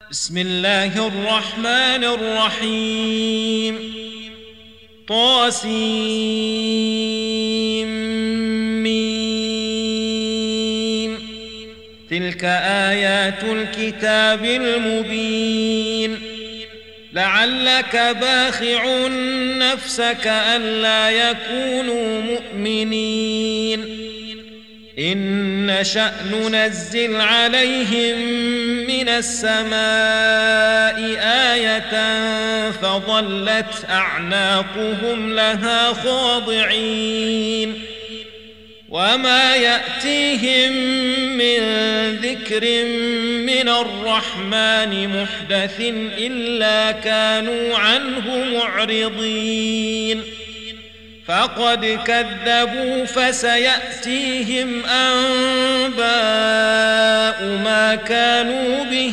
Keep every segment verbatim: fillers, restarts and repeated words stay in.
بسم الله الرحمن الرحيم طاسيم تلك آيات الكتاب المبين لعلك باخع نفسك ألا يكونوا مؤمنين إن نشأ ننزل عليهم من السماء آية فظلت أعناقهم لها خاضعين وما يأتيهم من ذكر من الرحمن محدث إلا كانوا عنه معرضين فقد كذبوا فسيأتيهم أنباء ما كانوا به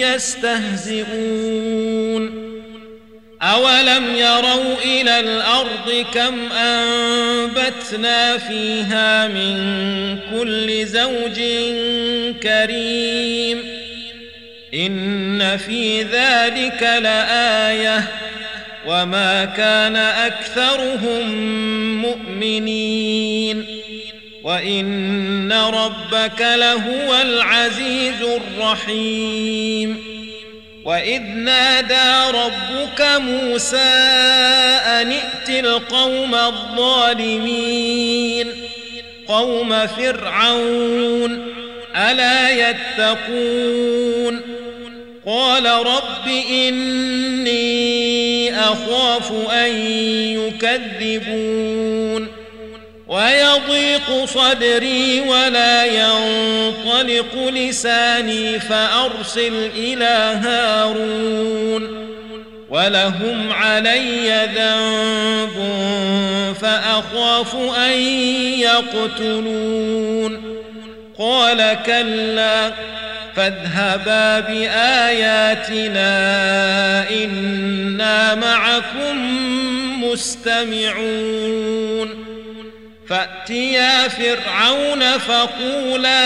يستهزئون أولم يروا إلى الأرض كم أنبتنا فيها من كل زوج كريم إن في ذلك لآية وما كان أكثرهم مؤمنين وإن ربك لهو العزيز الرحيم وإذ نادى ربك موسى أن ائت القوم الظالمين قوم فرعون ألا يتقون قال رب إني أخاف أن يكذبون ويضيق صدري ولا ينطلق لساني فأرسل إلى هارون ولهم علي ذنب فأخاف أن يقتلون قال كلا فاذهبا بآياتنا إنا معكم مستمعون فأتيا فرعون فقولا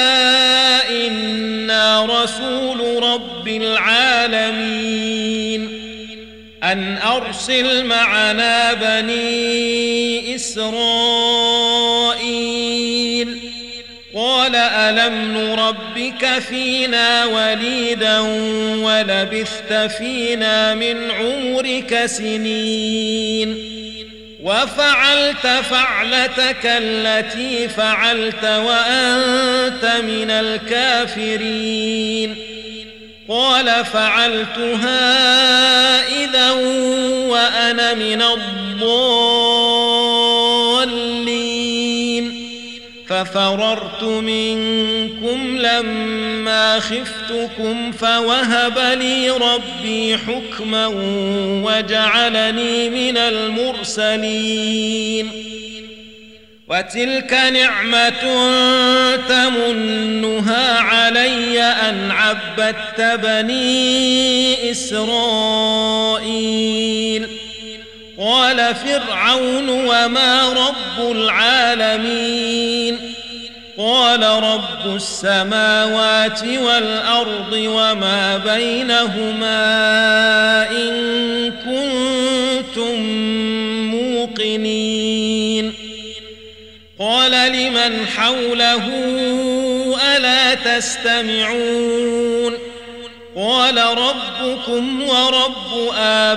إنا رسول رب العالمين أن أرسل معنا بني إسرائيل قال ألم نربك فينا وليدا ولبثت فينا من عمرك سنين وفعلت فعلتك التي فعلت وأنت من الكافرين قال فعلتها إذا وأنا من الضالين ففررت منكم لما خفتكم فوهب لي ربي حكما وجعلني من المرسلين وتلك نعمة تمنها علي أن عبدت بني إسرائيل قال فرعون وما رب العالمين قال رب السماوات والأرض وما بينهما إن كنتم موقنين قال لمن حوله ألا تستمعون قال ربكم ورب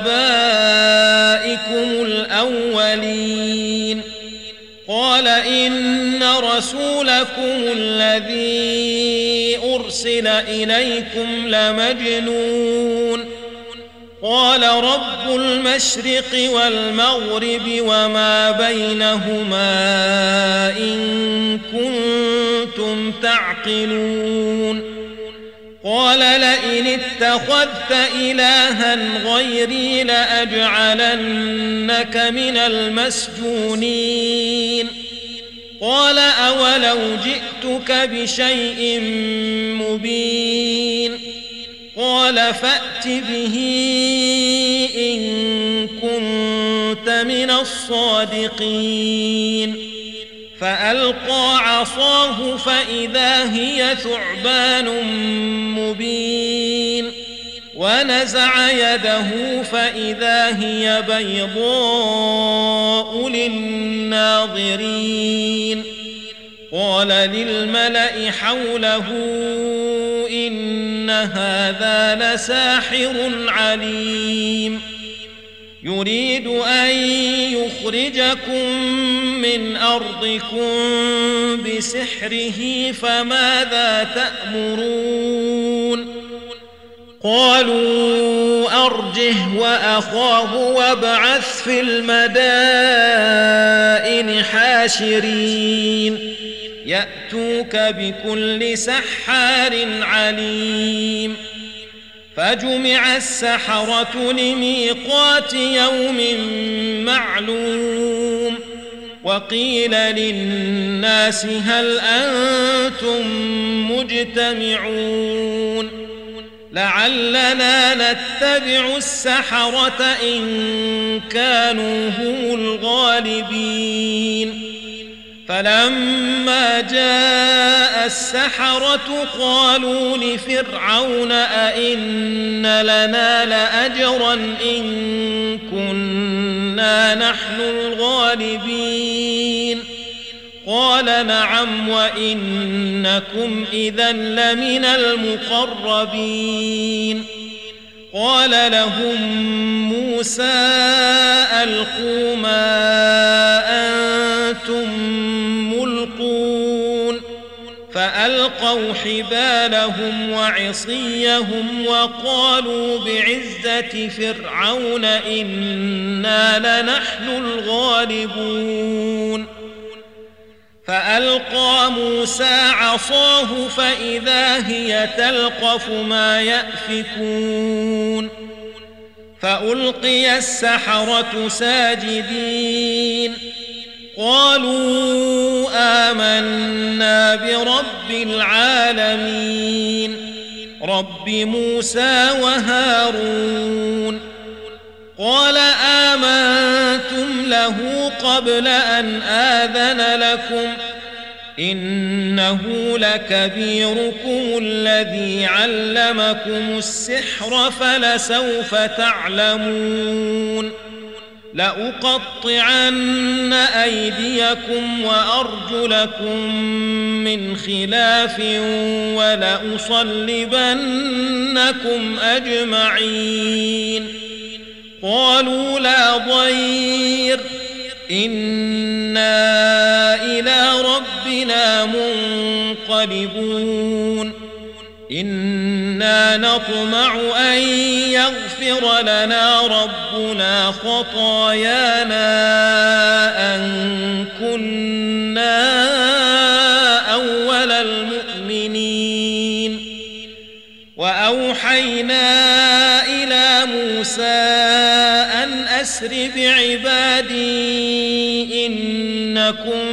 آبائكم الأولين قال إن رسولكم الذي أرسل إليكم لمجنون قال رب المشرق والمغرب وما بينهما إن كنتم تعقلون قال لئن اتخذت إلها غيري لأجعلنك من المسجونين قال أولو جئتك بشيء مبين قال فأت به إن كنت من الصادقين فألقى عصاه فإذا هي ثعبان مبين ونزع يده فإذا هي بيضاء للناظرين قال للملأ حوله إن هذا لساحر عليم يريد أن يخرجكم من أرضكم بسحره فماذا تأمرون قالوا أرجه وأخاه وابعث في المدائن حاشرين يأتوك بكل سحار عليم فجمع السحرة لميقات يوم معلوم وقيل للناس هل أنتم مجتمعون لعلنا نتبع السحرة إن كانوا هم الغالبين فلما جاء السحرة قالوا لفرعون أئن لنا لأجرا إن كنا نحن الغالبين قال نعم وإنكم إذا لمن المقربين قال لهم موسى ألقوا ما أنتم ملقون فألقوا حبالهم وعصيهم وقالوا بعزة فرعون إنا لنحن الغالبون فألقى موسى عصاه فإذا هي تلقف ما يأفكون فألقي السحرة ساجدين قالوا آمنا برب العالمين رب موسى وهارون قال آمنتم له قبل أن آذن لكم إنه لكبيركم الذي علمكم السحر فلسوف تعلمون لأقطعن أيديكم وأرجلكم من خلاف ولأصلبنكم أجمعين قالوا لا ضير إنا إلى ربنا منقلبون إنا نطمع أن يغفر لنا ربنا خطايانا أن كنا أول المؤمنين وأوحينا إلى موسى أن أسر بعبادي إنكم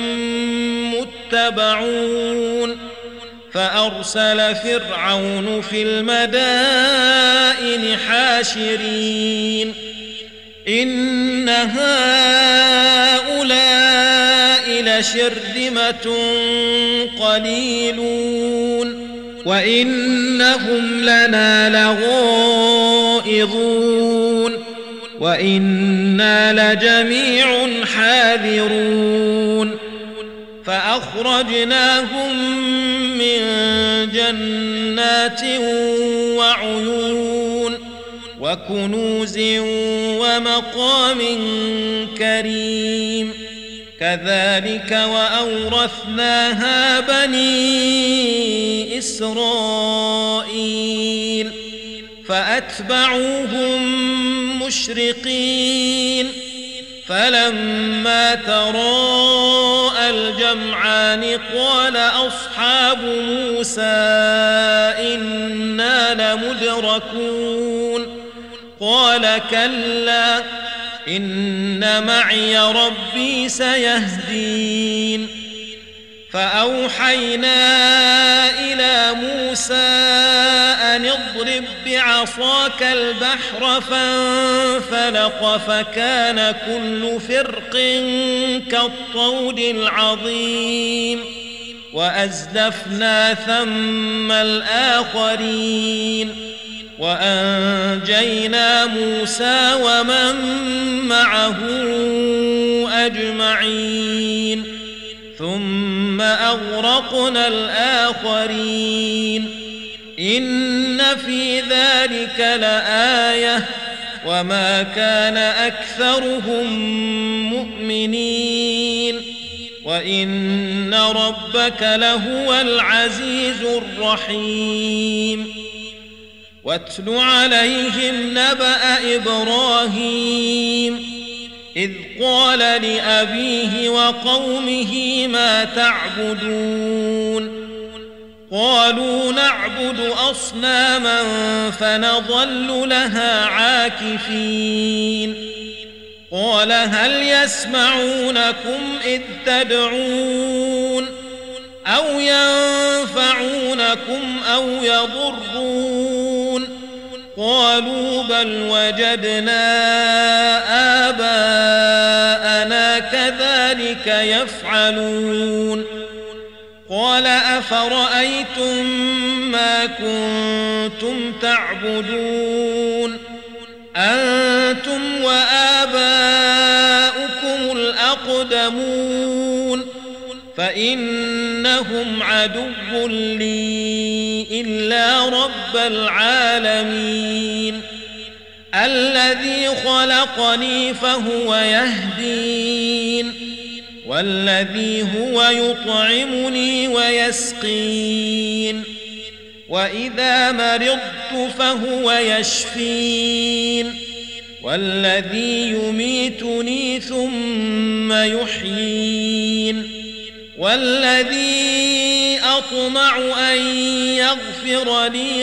متبعون فأرسل فرعون في المدائن حاشرين إن هؤلاء لشرذمة قليلون وإنهم لنا لغائظون وإنا لجميع حاذرون فأخرجناهم من جنات وعيون وكنوز ومقام كريم كذلك وأورثناها بني إسرائيل فأتبعوهم مشرقين فلما تراءى الجمعان قال أصحاب موسى إنا لمدركون قال كلا إن معي ربي سيهدين فأوحينا إلى موسى أن اضرب بعصاك البحر فانفلق فكان كل فرق كالطود العظيم وأزلفنا ثم الآخرين وأنجينا موسى ومن معه أجمعين ثم أغرقنا الآخرين إن في ذلك لآية وما كان أكثرهم مؤمنين وإن ربك لهو العزيز الرحيم واتل عليهم نبأ إبراهيم إذ قال لأبيه وقومه ما تعبدون قالوا نعبد أصناما فنظل لها عاكفين قال هل يسمعونكم إذ تدعون أو ينفعونكم أو يضرون قالوا بل وجدنا آباءنا كذلك يفعلون قال أفرأيتم ما كنتم تعبدون أنتم وآباؤكم الأقدمون فإنهم عدو لي إلا رب العالمين الذي خلقني فهو يهدين والذي هو يطعمني ويسقين وإذا مرضت فهو يشفين والذي يميتني ثم يحيين والذي أطمع أن يغفر لي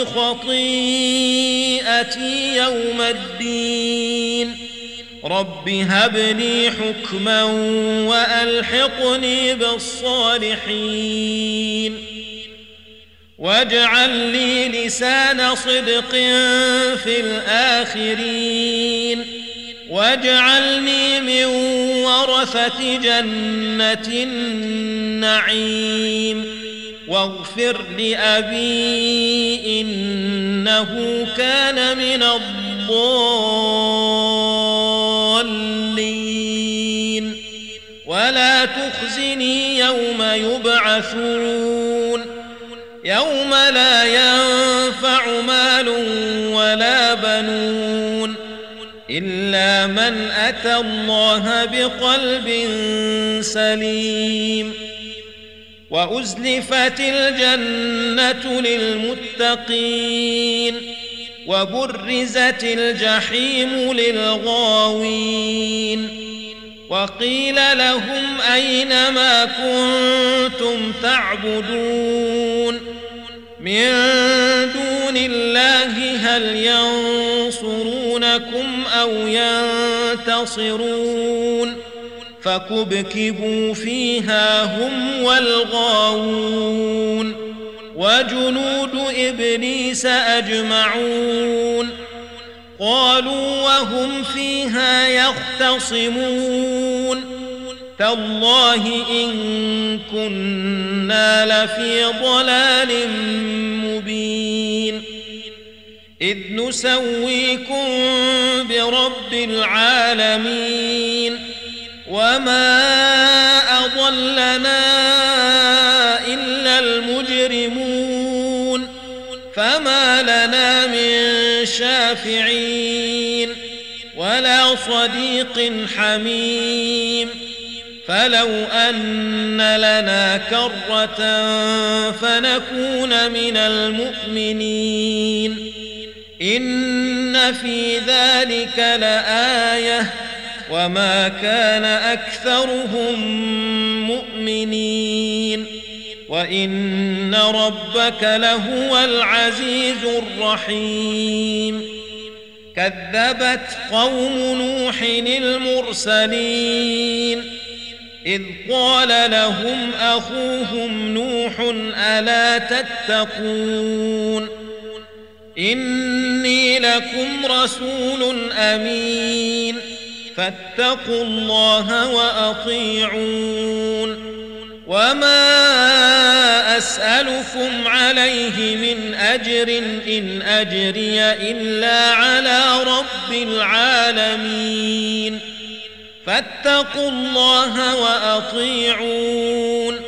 خطيئتي يوم الدين رب هب لي حكما وألحقني بالصالحين واجعل لي لسان صدق في الآخرين واجعلني من ورثة جنة النعيم واغفر لأبي إنه كان من الضالين ولا تخزني يوم يبعثون يوم لا ينفع مال ولا بنون إلا من أتى الله بقلب سليم وأزلفت الجنة للمتقين وبرزت الجحيم للغاوين وقيل لهم أين ما كنتم تعبدون من دون الله هل ينصرونكم أو ينتصرون فكبكبوا فيها هم والغاوون وجنود إبليس أجمعون قالوا وهم فيها يختصمون تالله إن كنا لفي ضلال مبين إذ نسويكم برب العالمين وما أضلنا إلا المجرمون فما لنا من شافعين ولا صديق حميم فلو أن لنا كرة فنكون من المؤمنين إن في ذلك لآية وما كان أكثرهم مؤمنين وإن ربك لهو العزيز الرحيم كذبت قوم نوح المرسلين إذ قال لهم أخوهم نوح ألا تتقون إني لكم رسول أمين فاتقوا الله وأطيعون وما أسألكم عليه من أجر إن أجري إلا على رب العالمين فاتقوا الله وأطيعون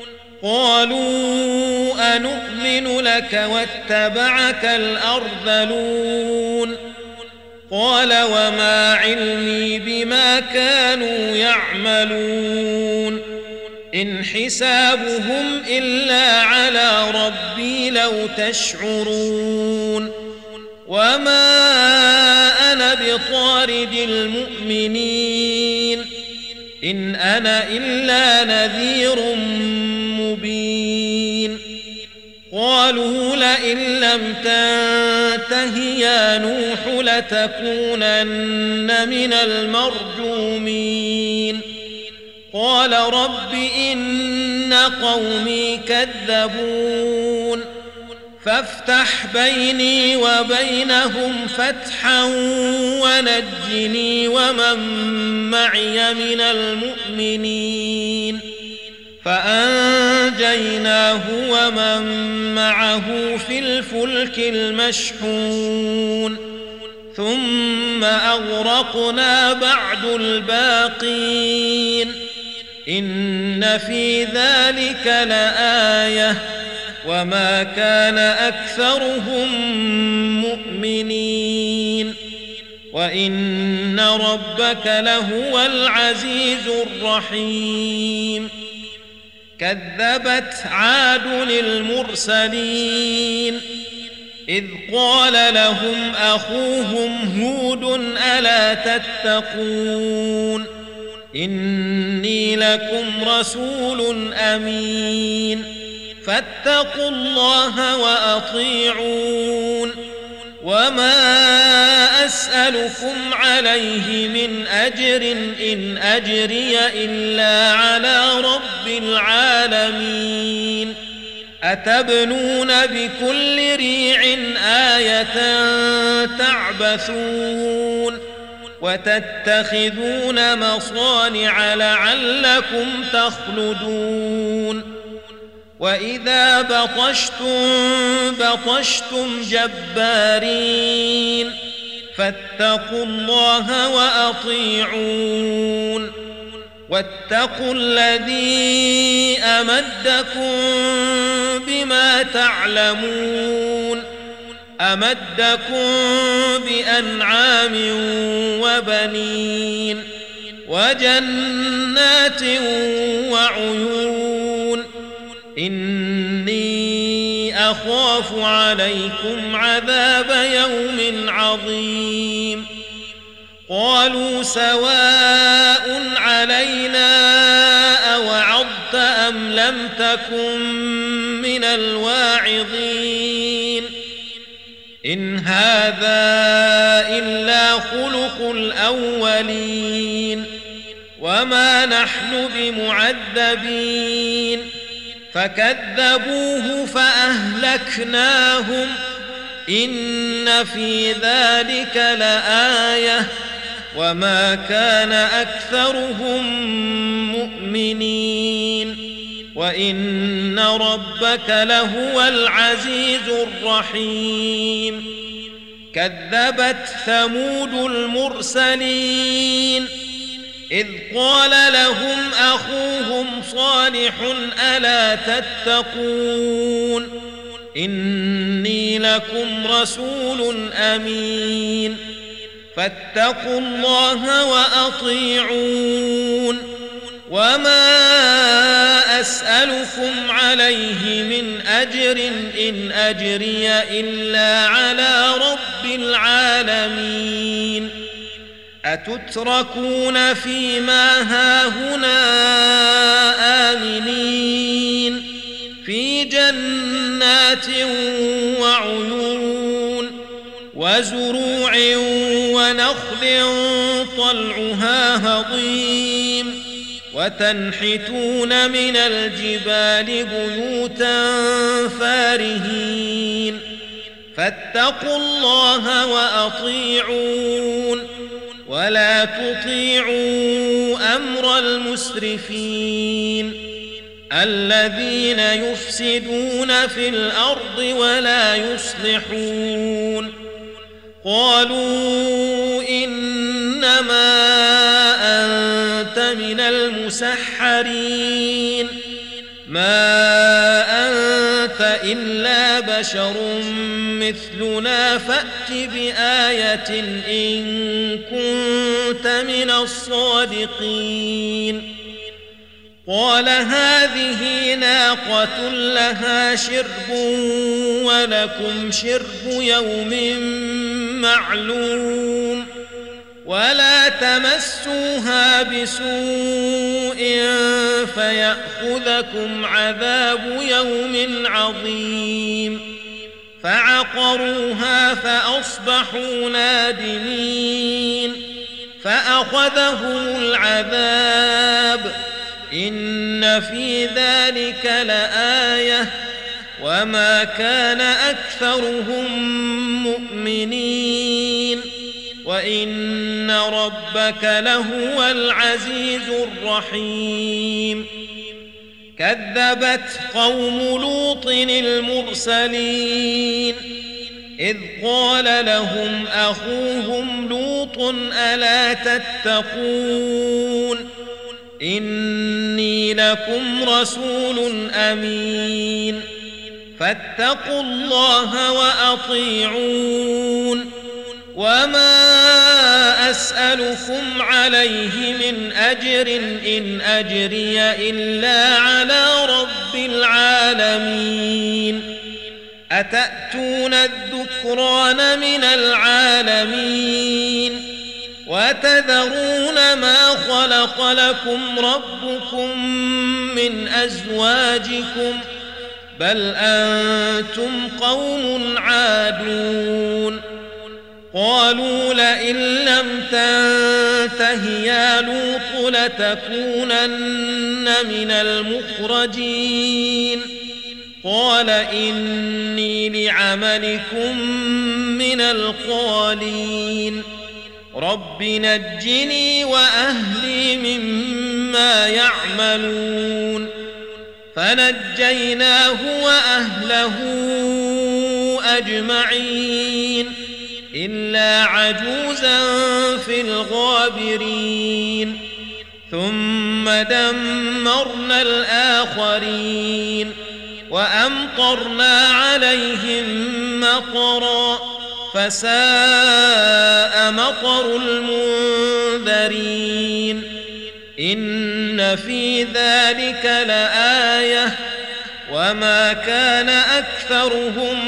قالوا أنؤمن لك واتبعك الأرذلون قال وما علمي بما كانوا يعملون إن حسابهم إلا على ربي لو تشعرون وما أنا بطارد المؤمنين إن أنا إلا نذير مبين قالوا لئن لم تنته يا نوح لتكونن من المرجومين قال رب إن قومي كذبون فافتح بيني وبينهم فتحا ونجني ومن معي من المؤمنين فأنجيناه ومن معه في الفلك المشحون ثم أغرقنا بعد الباقين إن في ذلك لآية وما كان أكثرهم مؤمنين وإن ربك لهو العزيز الرحيم كذبت عاد للمرسلين إذ قال لهم أخوهم هود ألا تتقون إني لكم رسول أمين فاتقوا الله وأطيعون وما أسألكم عليه من أجر إن أجري إلا على رب العالمين أتبنون بكل ريع آية تعبثون وتتخذون مصانع لعلكم تخلدون وإذا بطشتم بطشتم جبارين فاتقوا الله وأطيعون واتقوا الذي أمدكم بما تعلمون أمدكم بأنعام وبنين وجنات وعيون إني أخاف عليكم عذاب يوم عظيم قالوا سواء علينا أوعظت أم لم تكن من الواعظين إن هذا إلا خلق الأولين وما نحن بمعذبين فكذبوه فأهلكناهم إن في ذلك لآية وما كان أكثرهم مؤمنين وإن ربك لهو العزيز الرحيم كذبت ثمود المرسلين إذ قال لهم أخوهم صالح ألا تتقون إني لكم رسول أمين فاتقوا الله وأطيعون وما أسألكم عليه من أجر إن أجري إلا على رب العالمين أتتركون فيما هاهنا آمنين في جنات وعيون وزروع ونخل طلعها هضيم وتنحتون من الجبال بيوتا فارهين فاتقوا الله وأطيعون ولا تطيعوا أمر المسرفين الذين يفسدون في الأرض ولا يصلحون قالوا إنما أنت من المسحرين ما أنت إلا بشر مثلنا فأت بآية إن كنت من الصادقين قال هذه ناقة لها شرب ولكم شرب يوم معلوم ولا تمسوها بسوء فيأخذكم عذاب يوم عظيم فعقروها فأصبحوا نادمين فأخذهم العذاب إن في ذلك لآية وما كان أكثرهم مؤمنين وإن ربك لهو العزيز الرحيم كذبت قوم لوط المرسلين إذ قال لهم أخوهم لوط ألا تتقون إني لكم رسول أمين فاتقوا الله وأطيعون وما أسألكم عليه من أجر إن أجري إلا على رب العالمين أتأتون الذكران من العالمين وتذرون ما خلق لكم ربكم من أزواجكم بل أنتم قوم عادون قالوا لئن لم تنته يا لوط لتكونن من المخرجين قال إني لعملكم من القالين رب نجني وأهلي مما يعملون فنجيناه وأهله أجمعين إلا عجوزا في الغابرين ثم دمرنا الآخرين وأمطرنا عليهم مطرا فساء مطر المنذرين إن في ذلك لآية وما كان أكثرهم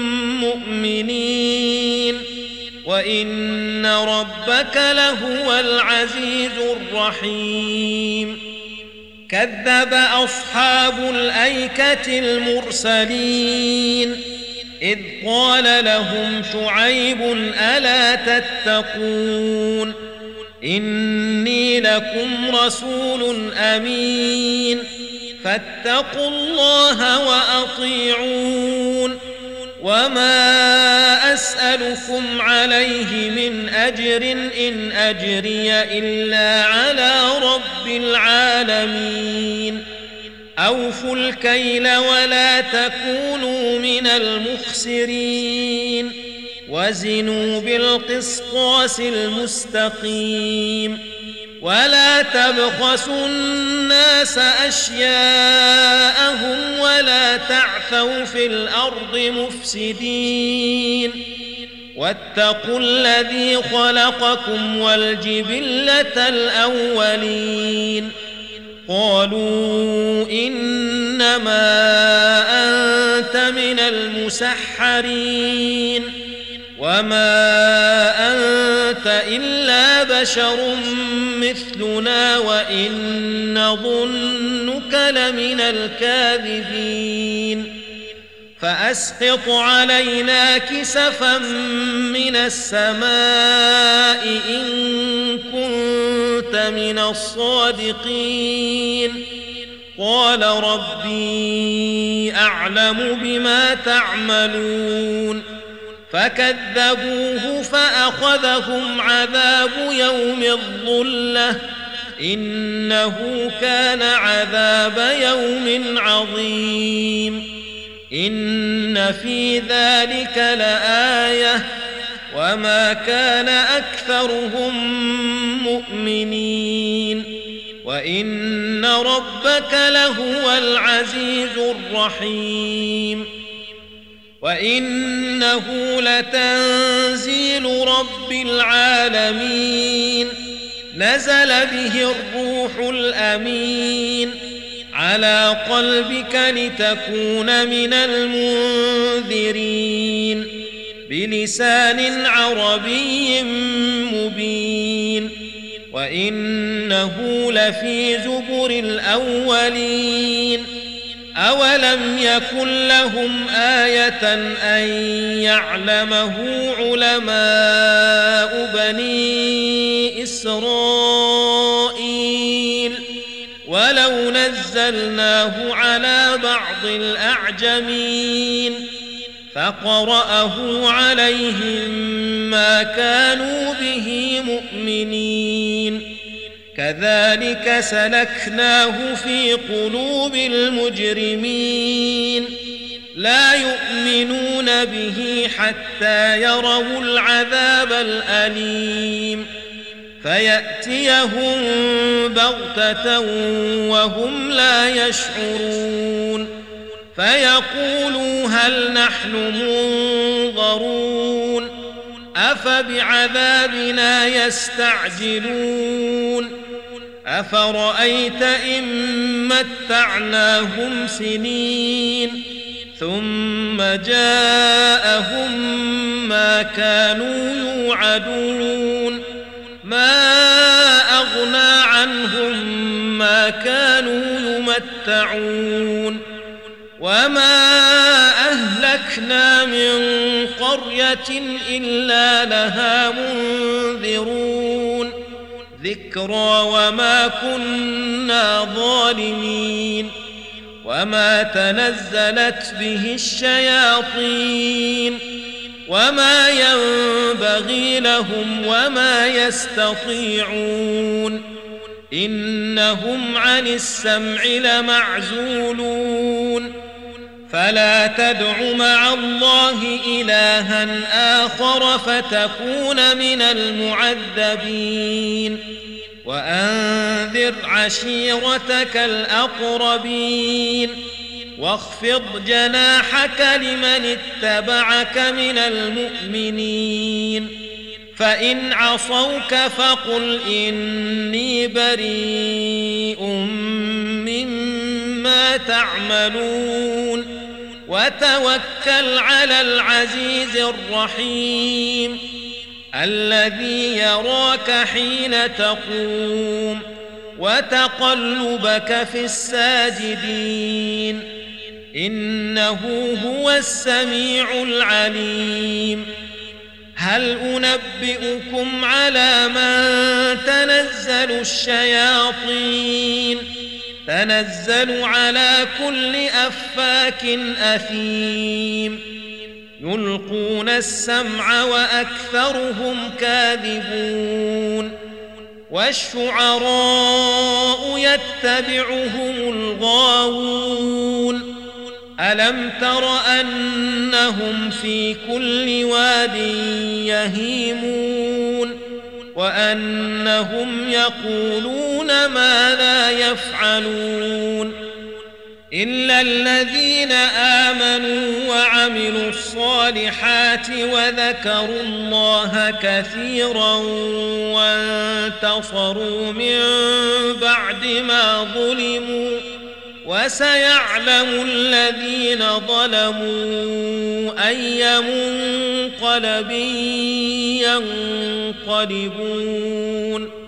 مؤمنين وإن ربك لهو العزيز الرحيم كذب أصحاب الأيكة المرسلين إذ قال لهم شعيب ألا تتقون إني لكم رسول أمين فاتقوا الله وأطيعون وما أسألكم عليه من أجر إن أجري إلا على رب العالمين أوفوا الكيل ولا تكونوا من المخسرين وزنوا بالقسطاس المستقيم ولا تبخسوا الناس أشياءهم ولا تعثوا في الأرض مفسدين واتقوا الذي خلقكم والجبلة الأولين قالوا إنما أنت من المسحرين وما أنت إلا بشر مثلنا وإن نظنك لمن الكاذبين فأسقط علينا كسفا من السماء إن كنت من الصادقين قال ربي أعلم بما تعملون فكذبوه فأخذهم عذاب يوم الظلة إنه كان عذاب يوم عظيم إن في ذلك لآية وما كان أكثرهم مؤمنين وإن ربك لهو العزيز الرحيم وإنه لتنزيل رب العالمين نزل به الروح الأمين على قلبك لتكون من المنذرين بلسان عربي مبين وإنه لفي زبر الأولين أولم يكن لهم آية أن يعلمه علماء بني إسرائيل ولو نزلناه على بعض الأعجمين فقرأه عليهم ما كانوا به مؤمنين كذلك سلكناه في قلوب المجرمين لا يؤمنون به حتى يروا العذاب الأليم فيأتيهم بغتة وهم لا يشعرون فيقولوا هل نحن منظرون أفبعذابنا يستعجلون أفرأيت إن متعناهم سنين ثم جاءهم ما كانوا يوعدون ما أغنى عنهم ما كانوا يمتعون وما أهلكنا من قرية إلا لها منذرون ذكرى وما كنا ظالمين وما تنزلت به الشياطين وما ينبغي لهم وما يستطيعون إنهم عن السمع لمعزولون فلا تدع مع الله إلها آخر فتكون من المعذبين وأنذر عشيرتك الأقربين واخفض جناحك لمن اتبعك من المؤمنين فإن عصوك فقل إني بريء مما تعملون وتوكل على العزيز الرحيم الذي يراك حين تقوم وتقلبك في الساجدين إنه هو السميع العليم هل أنبئكم على من تنزل الشياطين تنزل على كل أفاك أثيم يلقون السمع وأكثرهم كاذبون والشعراء يتبعهم الغاوون ألم تر أنهم في كل واد يهيمون وأنهم يقولون ما لا يفعلون إلا الذين آمنوا وعملوا الصالحات وذكروا الله كثيرا وانتصروا من بعد ما ظلموا وسيعلم الذين ظلموا أي منقلب ينقلبون